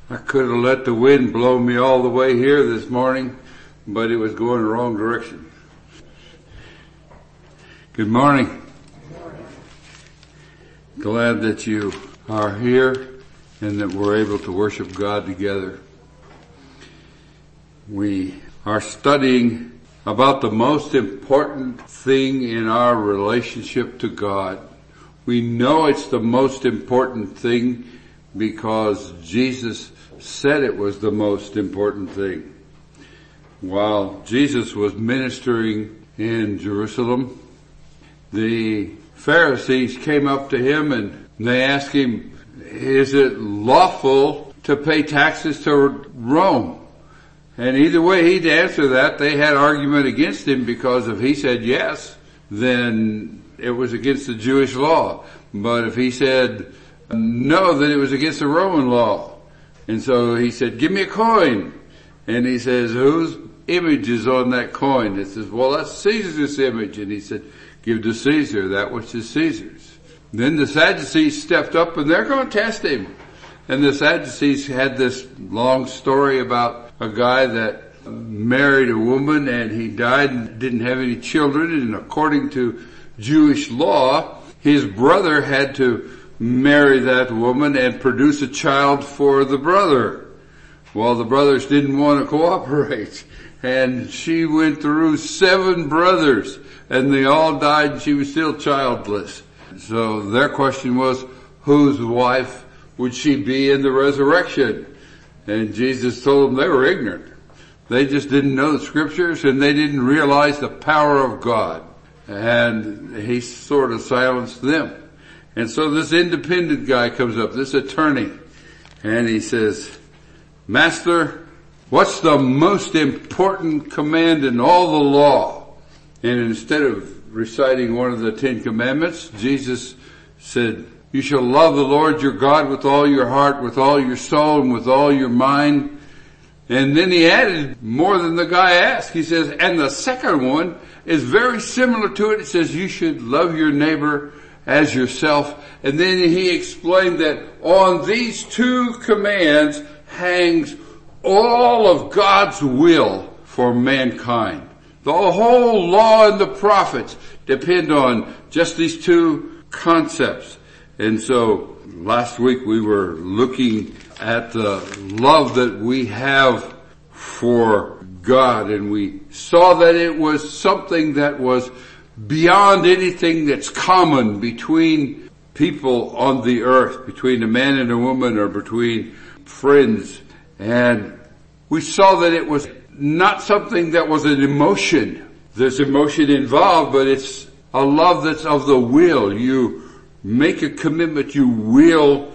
I could have let the wind blow me all the way here this morning, but it was going the wrong direction. Good morning. Glad that you are here and that we're able to worship God together. We are studying about the most important thing in our relationship to God. We know it's the most important thing because Jesus said it was the most important thing. While Jesus was ministering in Jerusalem, the Pharisees came up to him and they asked him, is it lawful to pay taxes to Rome? And either way he'd answer that. They had argument against him because if he said yes, then it was against the Jewish law. But if he said no, then it was against the Roman law. And so he said, give me a coin. And he says, whose image is on that coin? It says, well, that's Caesar's image. And he said, give to Caesar that which is Caesar's. Then the Sadducees stepped up and they're going to test him. And the Sadducees had this long story about a guy that married a woman and he died and didn't have any children. And according to Jewish law, his brother had to marry that woman and produce a child for the brother. Well, the brothers didn't want to cooperate. And she went through 7 brothers and they all died and she was still childless. So their question was, whose wife would she be in the resurrection? And Jesus told them they were ignorant. They just didn't know the scriptures and they didn't realize the power of God. And he sort of silenced them. And so this independent guy comes up, this attorney, and he says, Master, what's the most important command in all the law? And instead of reciting one of the 10 commandments, Jesus said, you shall love the Lord your God with all your heart, with all your soul, and with all your mind. And then he added more than the guy asked. He says, and the second one is very similar to it. It says, you should love your neighbor as yourself. And then he explained that on these 2 commands hangs all of God's will for mankind. The whole law and the prophets depend on just these 2 concepts. And so last week we were looking at the love that we have for God, and we saw that it was something that was beyond anything that's common between people on the earth, between a man and a woman or between friends. And we saw that it was not something that was an emotion. There's emotion involved, but it's a love that's of the will. You make a commitment, you will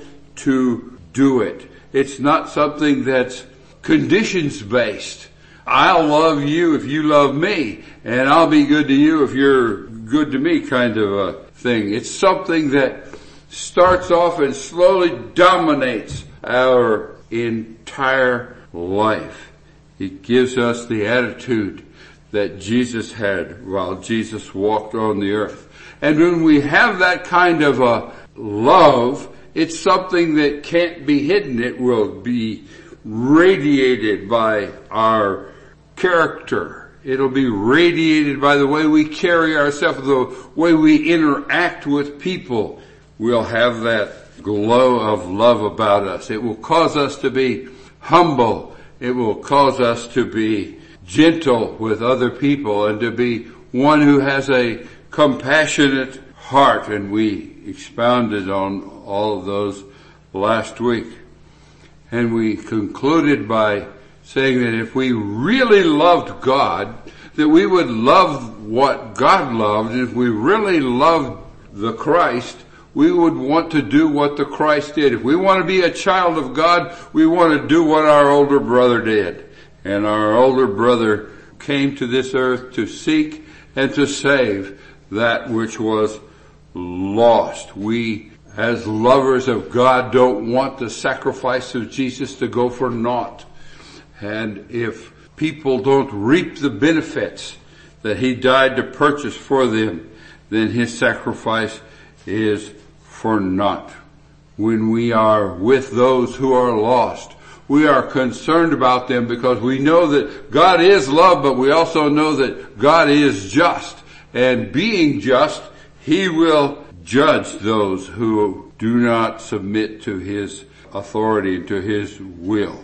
to do it. It's not something that's conditions based. I'll love you if you love me, and I'll be good to you if you're good to me kind of a thing. It's something that starts off and slowly dominates our entire life. It gives us the attitude that Jesus had while Jesus walked on the earth. And when we have that kind of a love, it's something that can't be hidden. It will be radiated by our character. It'll be radiated by the way we carry ourselves, the way we interact with people. We'll have that glow of love about us. It will cause us to be humble. It will cause us to be gentle with other people and to be one who has a compassionate heart. And we expounded on all of those last week. And we concluded by saying that if we really loved God, that we would love what God loved. And if we really loved the Christ, we would want to do what the Christ did. If we want to be a child of God, we want to do what our older brother did. And our older brother came to this earth to seek and to save that which was lost. We, as lovers of God, don't want the sacrifice of Jesus to go for naught. And if people don't reap the benefits that he died to purchase for them, then his sacrifice is for naught. When we are with those who are lost, We are concerned about them because we know that God is love, but we also know that God is just. And being just, He will judge those who do not submit to His authority and to His will.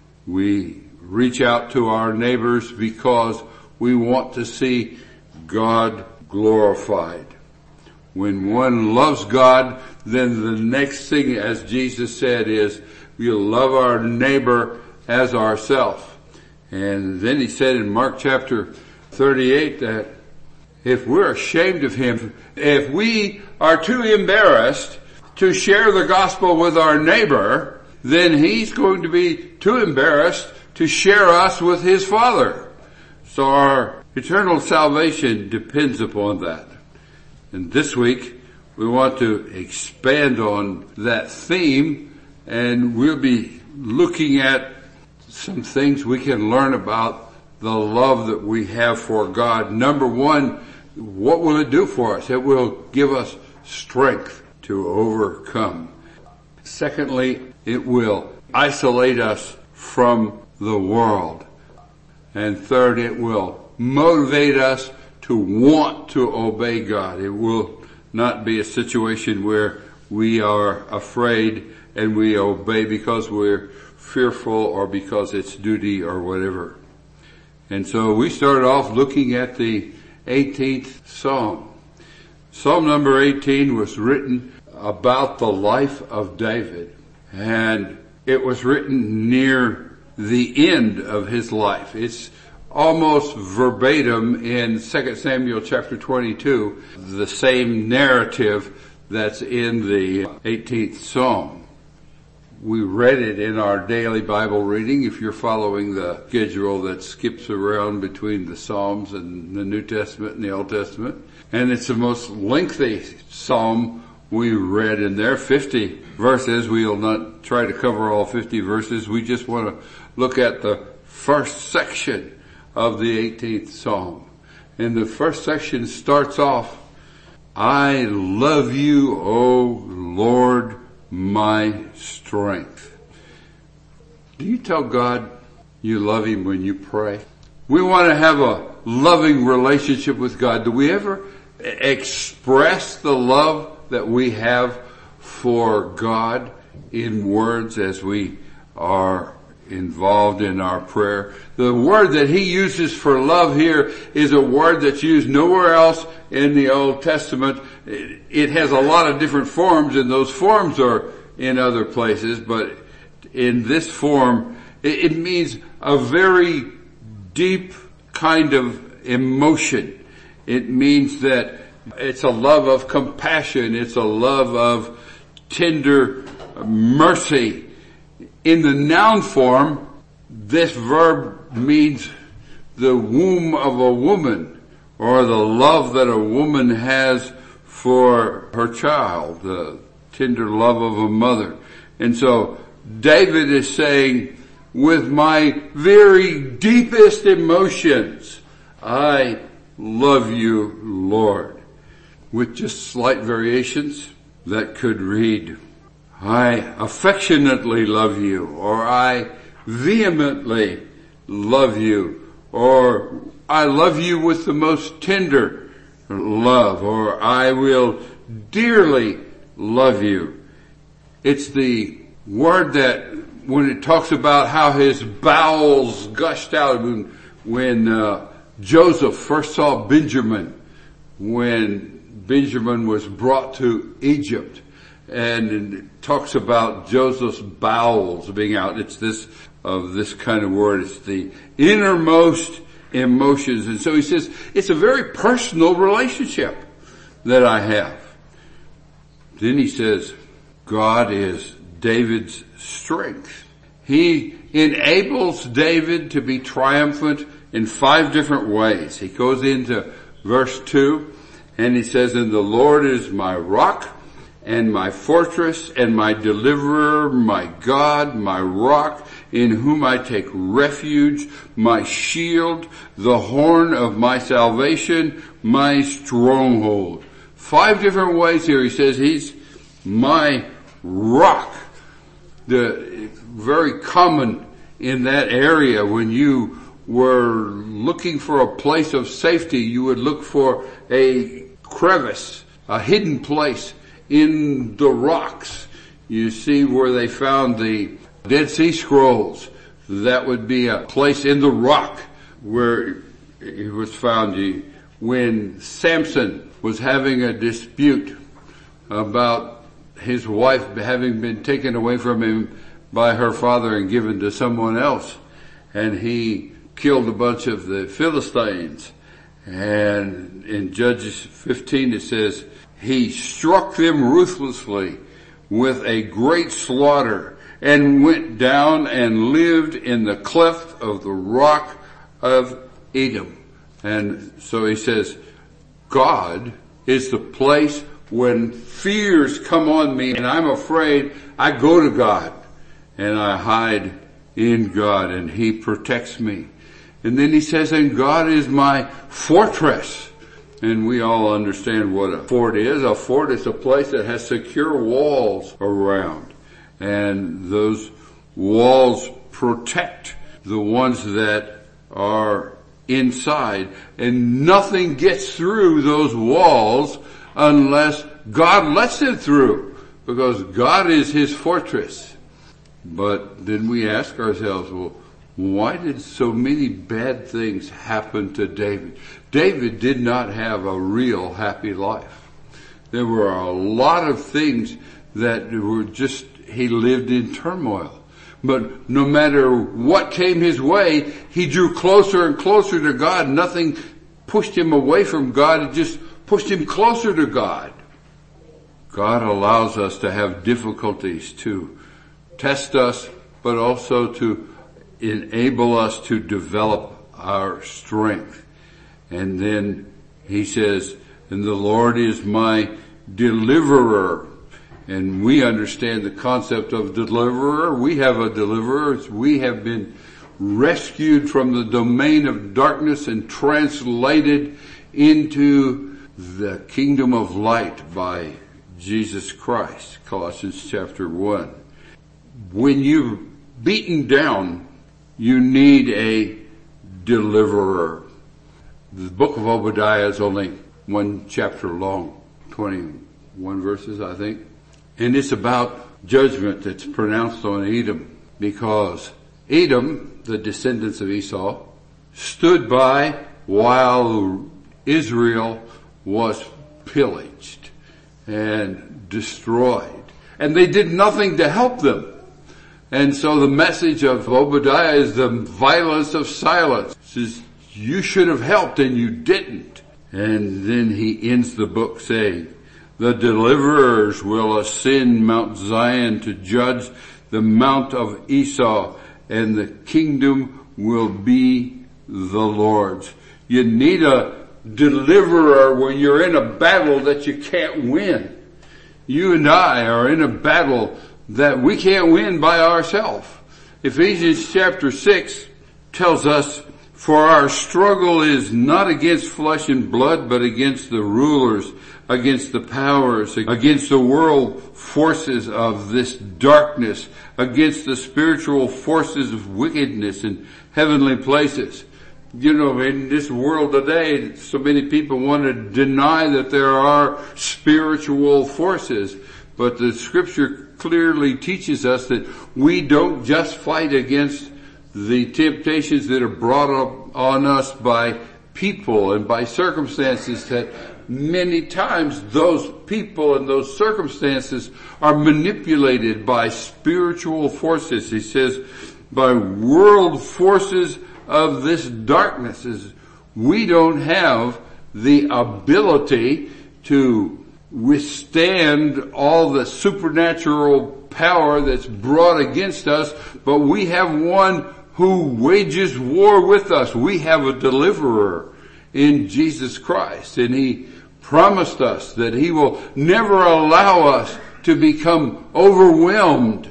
We reach out to our neighbors because we want to see God glorified. When one loves God, then the next thing, as Jesus said, is we'll love our neighbor as ourselves. And then He said in Mark chapter 38 that if we're ashamed of Him, if we are too embarrassed to share the gospel with our neighbor, then He's going to be too embarrassed to share us with His Father. So our eternal salvation depends upon that. And this week we want to expand on that theme, and we'll be looking at some things we can learn about the love that we have for God. Number one, what will it do for us? It will give us strength to overcome. Secondly, it will isolate us from the world. And third, it will motivate us to want to obey God. It will not be a situation where we are afraid and we obey because we're fearful or because it's duty or whatever. And so we started off looking at the 18th Psalm. Psalm number 18 was written about the life of David, and it was written near the end of his life. It's almost verbatim in 2 Samuel chapter 22, the same narrative that's in the 18th Psalm. We read it in our daily Bible reading, if you're following the schedule that skips around between the Psalms and the New Testament and the Old Testament. And it's the most lengthy psalm we read in there, 50 verses. We'll not try to cover all 50 verses. We just want to look at the first section of the 18th Psalm. And the first section starts off, I love you, O Lord, my strength. Do you tell God you love Him when you pray? We want to have a loving relationship with God. Do we ever express the love that we have for God in words as we are involved in our prayer? The word that He uses for love here is a word that's used nowhere else in the Old Testament. It has a lot of different forms, and those forms are in other places, but in this form, it means a very deep kind of emotion. It means that it's a love of compassion. It's a love of tender mercy. In the noun form, this verb means the womb of a woman, or the love that a woman has for her child, the tender love of a mother. And so David is saying, with my very deepest emotions, I love you, Lord. With just slight variations, that could read, I affectionately love you, or I vehemently love you, or I love you with the most tender love, or I will dearly love you. It's the word that when it talks about how his bowels gushed out when Joseph first saw Benjamin, when Benjamin was brought to Egypt, and it talks about Joseph's bowels being out. It's this kind of word. It's the innermost emotions. And so he says, it's a very personal relationship that I have. Then he says, God is David's strength. He enables David to be triumphant in 5 different ways. He goes into verse 2 and he says, and the Lord is my rock and my fortress and my deliverer, my God, my rock, in whom I take refuge, my shield, the horn of my salvation, my stronghold. 5 different ways here he says he's my rock. very common in that area. When you were looking for a place of safety, you would look for a crevice, a hidden place in the rocks. You see where they found the Dead Sea Scrolls. That would be a place in the rock where it was found. When Samson was having a dispute about his wife having been taken away from him by her father and given to someone else, and he killed a bunch of the Philistines, and in Judges 15 it says, he struck them ruthlessly with a great slaughter and went down and lived in the cleft of the rock of Edom. And so he says, God is the place when fears come on me and I'm afraid, I go to God and I hide in God and He protects me. And then he says, and God is my fortress. And we all understand what a fort is. A fort is a place that has secure walls around. And those walls protect the ones that are inside. And nothing gets through those walls unless God lets it through. Because God is His fortress. But then we ask ourselves, well, why did so many bad things happen to David? David did not have a real happy life. There were a lot of things that were just, he lived in turmoil. But no matter what came his way, he drew closer and closer to God. Nothing pushed him away from God. It just pushed him closer to God. God allows us to have difficulties to test us, but also to enable us to develop our strength. And then he says, and the Lord is my deliverer. And we understand the concept of deliverer. We have a deliverer. We have been rescued from the domain of darkness and translated into the kingdom of light by Jesus Christ. Colossians chapter 1. When you're beaten down, you need a deliverer. The book of Obadiah is only one chapter long, 21 verses, I think. And it's about judgment that's pronounced on Edom, because Edom, the descendants of Esau, stood by while Israel was pillaged and destroyed. And they did nothing to help them. And so the message of Obadiah is the violence of silence. It says, you should have helped and you didn't. And then he ends the book saying, the deliverers will ascend Mount Zion to judge the Mount of Esau, and the kingdom will be the Lord's. You need a deliverer when you're in a battle that you can't win. You and I are in a battle that we can't win by ourselves. Ephesians chapter 6 tells us, for our struggle is not against flesh and blood, but against the rulers, against the powers, against the world forces of this darkness, against the spiritual forces of wickedness in heavenly places. You know, in this world today, so many people want to deny that there are spiritual forces, but the scripture clearly teaches us that we don't just fight against the temptations that are brought up on us by people and by circumstances, that many times those people and those circumstances are manipulated by spiritual forces. He says, by world forces of this darkness. We don't have the ability to withstand all the supernatural power that's brought against us, but we have one who wages war with us. We have a deliverer in Jesus Christ, and He promised us that He will never allow us to become overwhelmed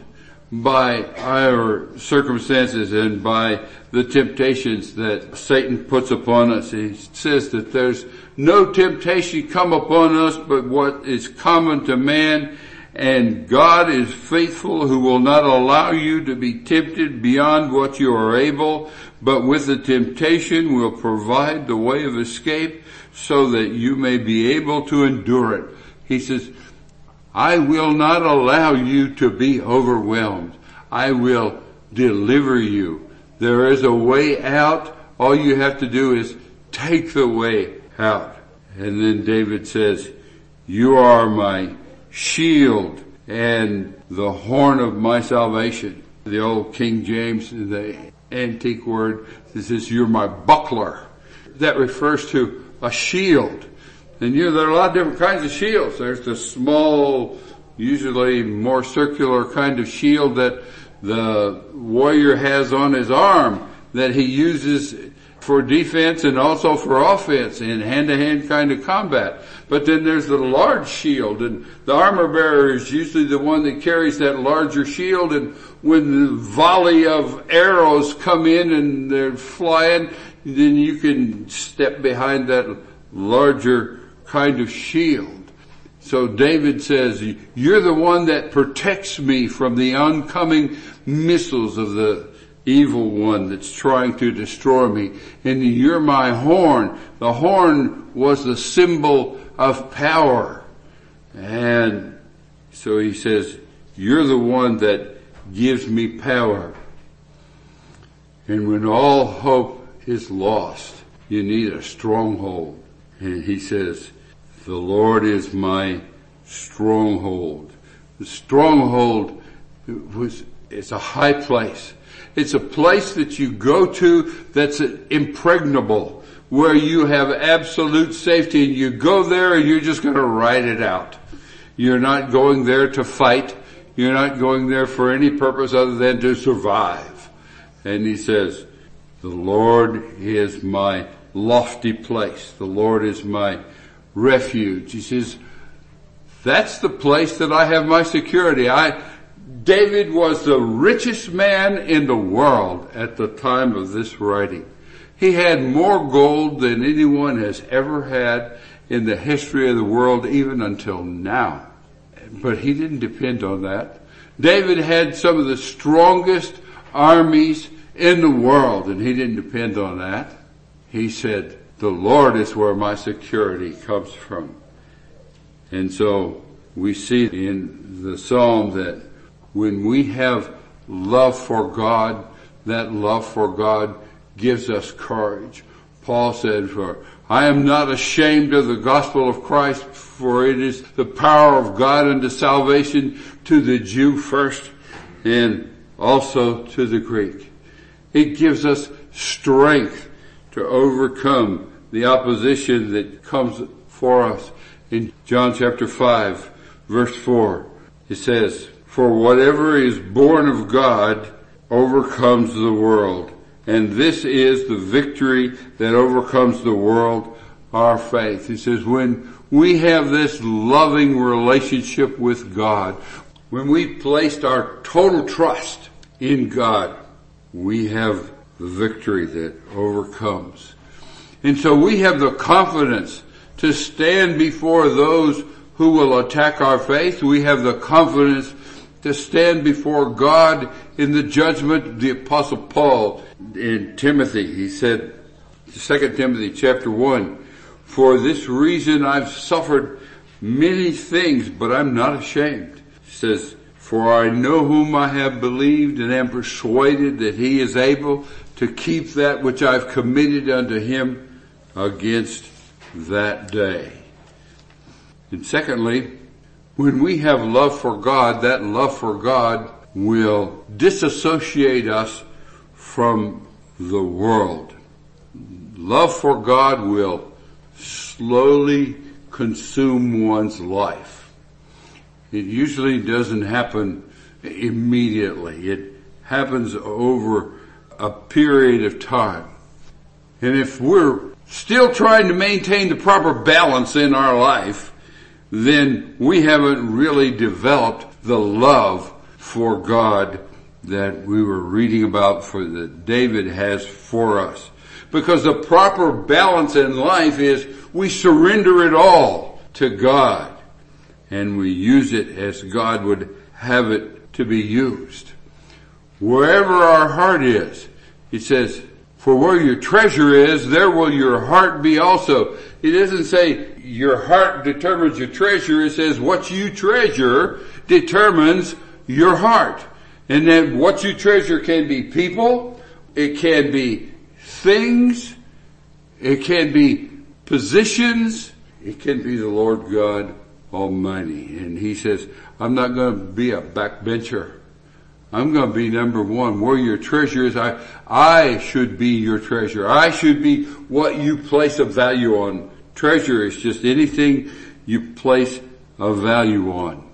by our circumstances and by the temptations that Satan puts upon us. He says that there's no temptation come upon us but what is common to man, And God is faithful, who will not allow you to be tempted beyond what you are able, but with the temptation will provide the way of escape so that you may be able to endure it. He says, I will not allow you to be overwhelmed. I will deliver you. There is a way out. All you have to do is take the way out. And then David says, you are my shield and the horn of my salvation. The old King James, the antique word, says, you're my buckler. That refers to a shield. And there are a lot of different kinds of shields. There's the small, usually more circular kind of shield that the warrior has on his arm that he uses for defense and also for offense in hand-to-hand kind of combat. But then there's the large shield, and the armor bearer is usually the one that carries that larger shield, and when the volley of arrows come in and they're flying, then you can step behind that larger kind of shield. So David says, you're the one that protects me from the oncoming missiles of the evil one that's trying to destroy me. And you're my horn. The horn was the symbol of power. And so he says, you're the one that gives me power. And when all hope is lost, you need a stronghold. And he says, the Lord is my stronghold. The stronghold it's a high place. It's a place that you go to that's impregnable, where you have absolute safety, and you go there and you're just going to ride it out. You're not going there to fight. You're not going there for any purpose other than to survive. And he says, the Lord is my lofty place. The Lord is my refuge. He says, that's the place that I have my security. David was the richest man in the world at the time of this writing. He had more gold than anyone has ever had in the history of the world, even until now. But he didn't depend on that. David had some of the strongest armies in the world, and he didn't depend on that. He said, the Lord is where my security comes from. And so we see in the Psalm that when we have love for God, that love for God gives us courage. Paul said, for I am not ashamed of the gospel of Christ, for it is the power of God unto salvation to the Jew first and also to the Greek. It gives us strength to overcome the opposition that comes for us. In John chapter 5, verse 4, it says, for whatever is born of God overcomes the world. And this is the victory that overcomes the world, our faith. He says, when we have this loving relationship with God, when we placed our total trust in God, we have the victory that overcomes. And so we have the confidence to stand before those who will attack our faith. We have the confidence to stand before God in the judgment. The Apostle Paul in Timothy, he said, 2 Timothy chapter 1, for this reason I've suffered many things, but I'm not ashamed. He says, for I know whom I have believed and am persuaded that he is able to keep that which I've committed unto him against that day. And secondly, when we have love for God, that love for God will disassociate us from the world. Love for God will slowly consume one's life. It usually doesn't happen immediately. It happens over a period of time. And if we're still trying to maintain the proper balance in our life, then we haven't really developed the love for God that we were reading about that David has for us. Because the proper balance in life is we surrender it all to God. and we use it as God would have it to be used. Wherever our heart is, he says, for where your treasure is, there will your heart be also. He doesn't say your heart determines your treasure. It says what you treasure determines your heart. And then what you treasure can be people, it can be things, it can be positions, it can be the Lord God Almighty. And he says, I'm not going to be a backbencher. I'm going to be number one. Where your treasure is, I should be your treasure. I should be what you place a value on. Treasure is just anything you place a value on.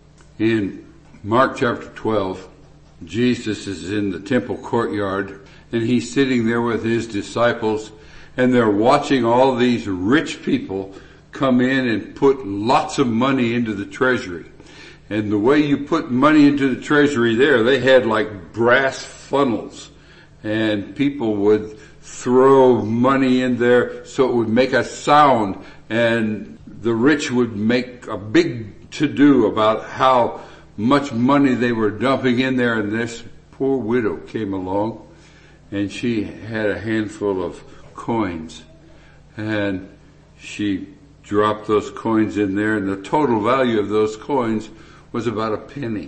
In Mark chapter 12, Jesus is in the temple courtyard, and he's sitting there with his disciples, and they're watching all these rich people come in and put lots of money into the treasury. And the way you put money into the treasury there, they had like brass funnels, and people would throw money in there so it would make a sound, and the rich would make a big to-do about how much money they were dumping in there. And this poor widow came along, and she had a handful of coins, and she dropped those coins in there, and the total value of those coins was about a penny.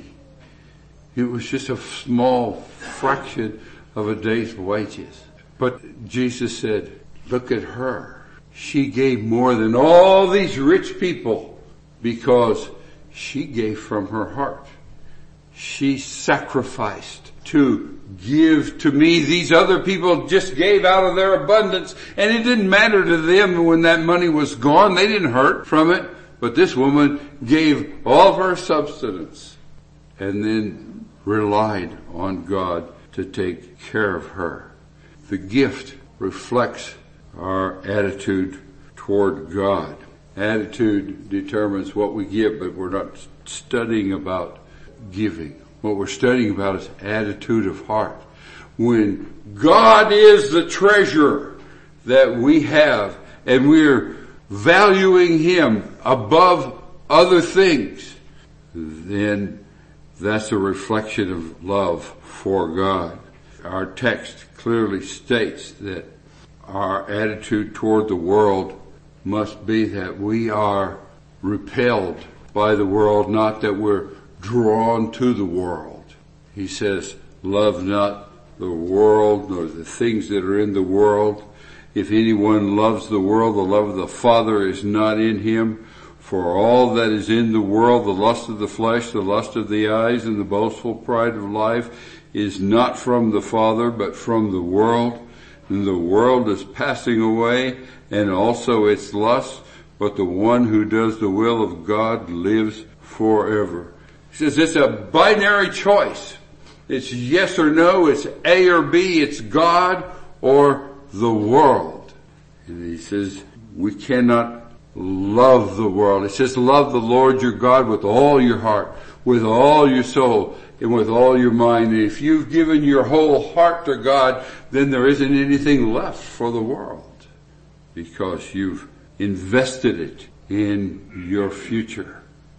It was just a small fraction of a day's wages. But Jesus said, look at her. She gave more than all these rich people because she gave from her heart. She sacrificed to give to me. These other people just gave out of their abundance, and it didn't matter to them when that money was gone. They didn't hurt from it. But this woman gave all of her substance and then relied on God to take care of her. The gift reflects our attitude toward God. Attitude determines what we give, but we're not studying about giving. What we're studying about is attitude of heart. When God is the treasure that we have, and we're valuing Him above other things, then that's a reflection of love for God. Our text clearly states that our attitude toward the world must be that we are repelled by the world, not that we're drawn to the world. He says, love not the world nor the things that are in the world. If anyone loves the world, the love of the Father is not in him. For all that is in the world, the lust of the flesh, the lust of the eyes, and the boastful pride of life is not from the Father, but from the world. And the world is passing away, and also its lust, but the one who does the will of God lives forever. He says it's a binary choice. It's yes or no, it's A or B, it's God or the world. And he says we cannot love the world. It says love the Lord your God with all your heart, with all your soul, and with all your mind. And if you've given your whole heart to God, then there isn't anything left for the world, because you've invested it in your future.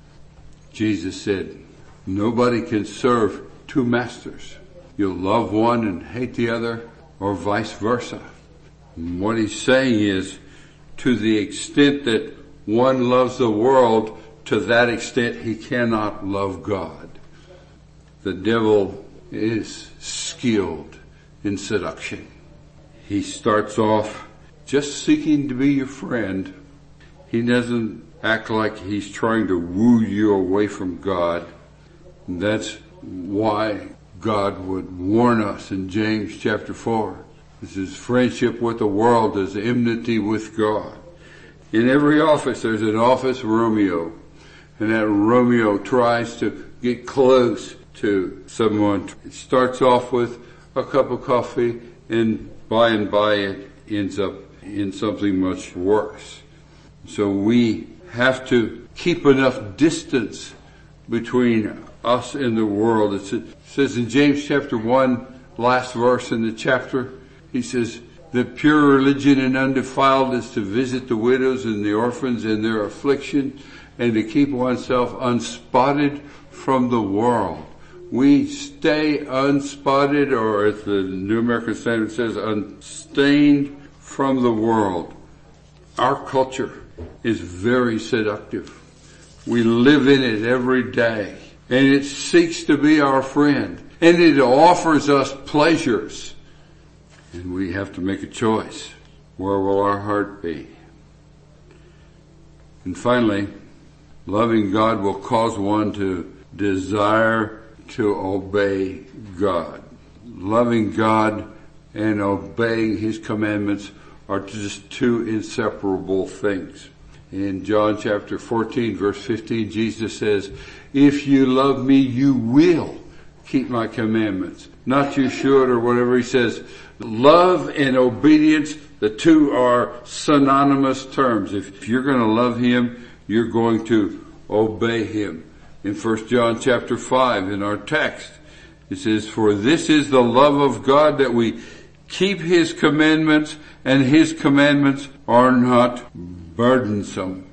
Jesus said, nobody can serve two masters. You'll love one and hate the other, or vice versa. And what he's saying is, to the extent that one loves the world, to that extent he cannot love God. The devil is skilled in seduction. He starts off just seeking to be your friend. He doesn't act like he's trying to woo you away from God. And that's why God would warn us in James chapter 4. This is friendship with the world is enmity with God. In every office there's an office Romeo. And that Romeo tries to get close to someone. It starts off with a cup of coffee, and by it ends up in something much worse. So we have to keep enough distance between us and the world. It says in James chapter 1, last verse in the chapter, he says that pure religion and undefiled is to visit the widows and the orphans in their affliction and to keep oneself unspotted from the world. We stay unspotted, or as the New American Standard says, unstained from the world. Our culture is very seductive. We live in it every day, and it seeks to be our friend, and it offers us pleasures. And we have to make a choice. Where will our heart be? And finally, loving God will cause one to desire to obey God. Loving God and obeying His commandments are just two inseparable things. In John chapter 14 verse 15, Jesus says, if you love me, you will keep my commandments. Not you should or whatever. He says, love and obedience, the two are synonymous terms. If you're going to love Him, you're going to obey Him. In 1 John chapter 5 in our text, it says, for this is the love of God, that we keep His commandments, and His commandments are not burdensome.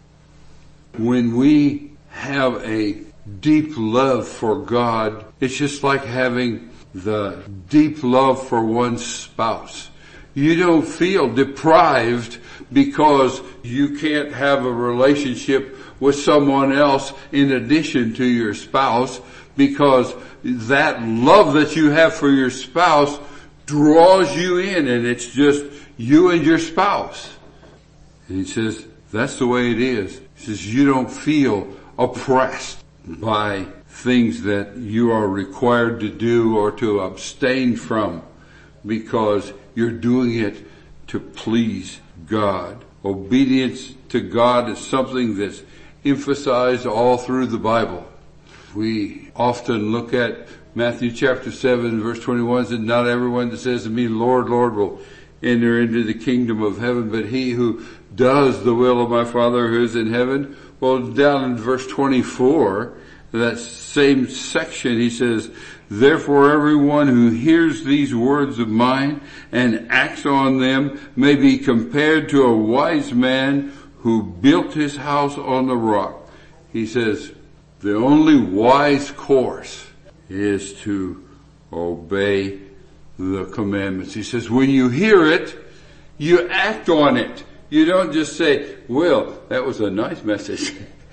When we have a deep love for God, it's just like having the deep love for one's spouse. You don't feel deprived because you can't have a relationship with someone else in addition to your spouse, because that love that you have for your spouse draws you in, and it's just you and your spouse. And he says, that's the way it is. He says, you don't feel oppressed by things that you are required to do or to abstain from, because you're doing it to please God. Obedience to God is something that's emphasized all through the Bible. We often look at Matthew chapter 7 verse 21, said, not everyone that says to me, Lord, Lord, will enter into the kingdom of heaven, but he who does the will of my Father who is in heaven. Well, down in verse 24, that same section, he says, therefore everyone who hears these words of mine and acts on them may be compared to a wise man who built his house on the rock. He says, the only wise course is to obey the commandments. He says, when you hear it, you act on it. You don't just say, well, that was a nice message.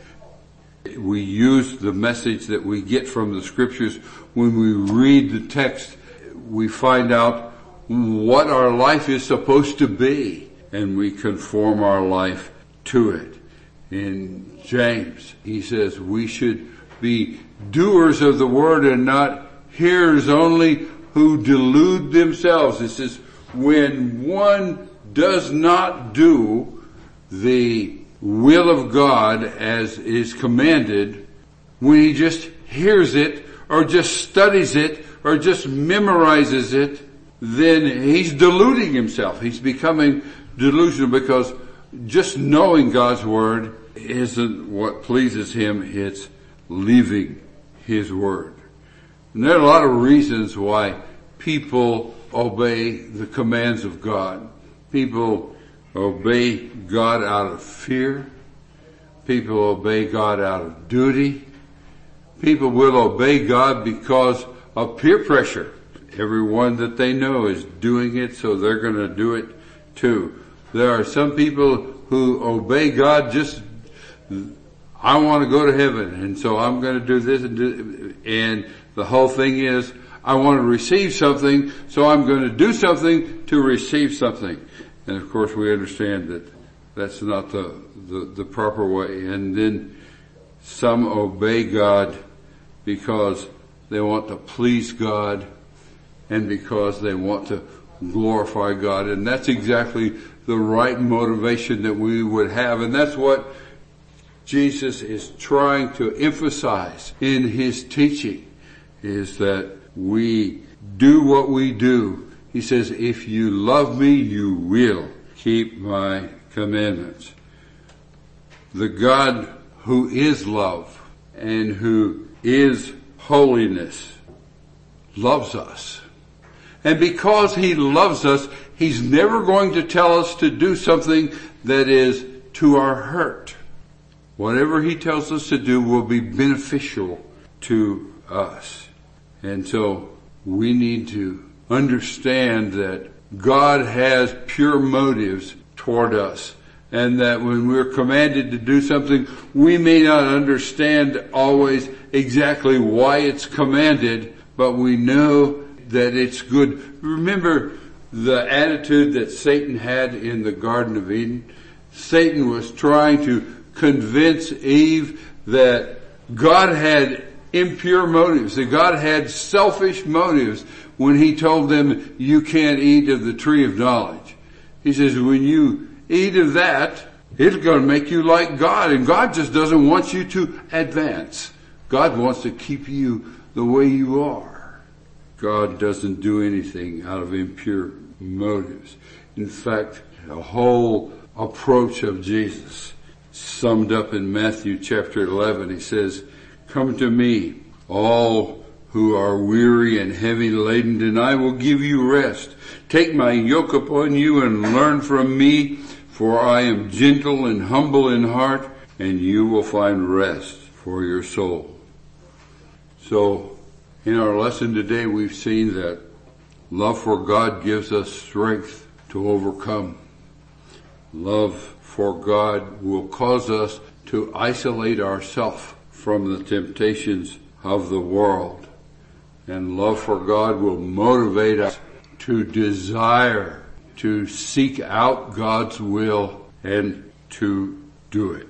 We use the message that we get from the scriptures. When we read the text, we find out what our life is supposed to be, and we conform our life to it. In James, he says we should be doers of the word and not hearers only, who delude themselves. It says when one does not do the will of God as is commanded, when he just hears it or just studies it or just memorizes it, then he's deluding himself. He's becoming delusional, because just knowing God's word isn't what pleases him. It's leaving his word. And there are a lot of reasons why people obey the commands of God. People obey God out of fear. People obey God out of duty. People will obey God because of peer pressure. Everyone that they know is doing it, so they're going to do it too. There are some people who obey God just, I want to go to heaven, and so I'm going to do this and the whole thing is, I want to receive something, so I'm going to do something to receive something. And of course we understand that that's not the proper way. And then some obey God because they want to please God and because they want to glorify God. And that's exactly the right motivation that we would have. And that's what Jesus is trying to emphasize in his teaching, is that we do what we do. He says, if you love me, you will keep my commandments. The God who is love and who is holiness loves us. And because he loves us, he's never going to tell us to do something that is to our hurt. Whatever He tells us to do will be beneficial to us. And so we need to understand that God has pure motives toward us, and that when we're commanded to do something, we may not understand always exactly why it's commanded, but we know that it's good. Remember the attitude that Satan had in the Garden of Eden? Satan was trying to convince Eve that God had impure motives, that God had selfish motives when He told them, you can't eat of the tree of knowledge. He says, when you eat of that, it's going to make you like God, and God just doesn't want you to advance. God wants to keep you the way you are. God doesn't do anything out of impure motives. In fact, the whole approach of Jesus summed up in Matthew chapter 11. He says, come to me, all who are weary and heavy laden, and I will give you rest. Take my yoke upon you and learn from me, for I am gentle and humble in heart, and you will find rest for your soul. So, in our lesson today, we've seen that love for God gives us strength to overcome. Love for God will cause us to isolate ourselves from the temptations of the world. And love for God will motivate us to desire to seek out God's will and to do it.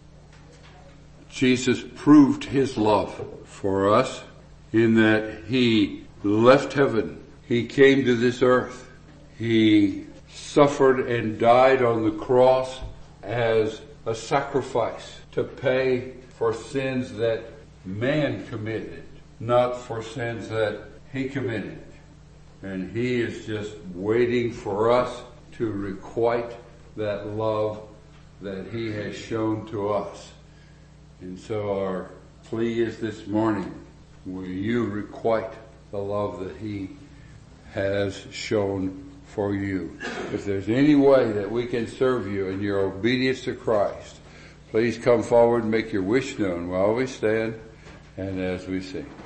Jesus proved His love for us in that He left heaven. He came to this earth. He suffered and died on the cross as a sacrifice to pay for sins that man committed, not for sins that He committed. And He is just waiting for us to requite that love that He has shown to us. And so our plea is this morning, will you requite the love that He has shown for you? If there's any way that we can serve you in your obedience to Christ, please come forward and make your wish known while we stand and as we sing.